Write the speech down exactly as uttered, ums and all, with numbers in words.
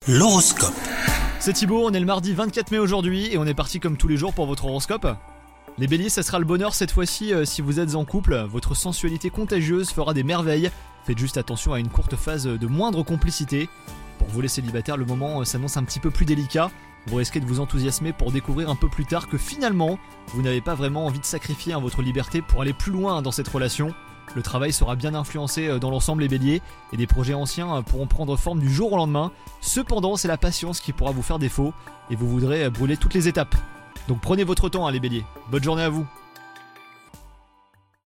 L'horoscope. C'est Thibaut, on est le mardi vingt-quatre mai aujourd'hui et on est parti comme tous les jours pour votre horoscope. Les béliers, ça sera le bonheur cette fois-ci euh, si vous êtes en couple. Votre sensualité contagieuse fera des merveilles. Faites juste attention à une courte phase de moindre complicité. Pour vous les célibataires, le moment euh, s'annonce un petit peu plus délicat. Vous risquez de vous enthousiasmer pour découvrir un peu plus tard que finalement, vous n'avez pas vraiment envie de sacrifier hein, votre liberté pour aller plus loin dans cette relation. Le travail sera bien influencé dans l'ensemble les béliers et des projets anciens pourront prendre forme du jour au lendemain. Cependant, c'est la patience qui pourra vous faire défaut et vous voudrez brûler toutes les étapes. Donc prenez votre temps hein, les béliers. Bonne journée à vous.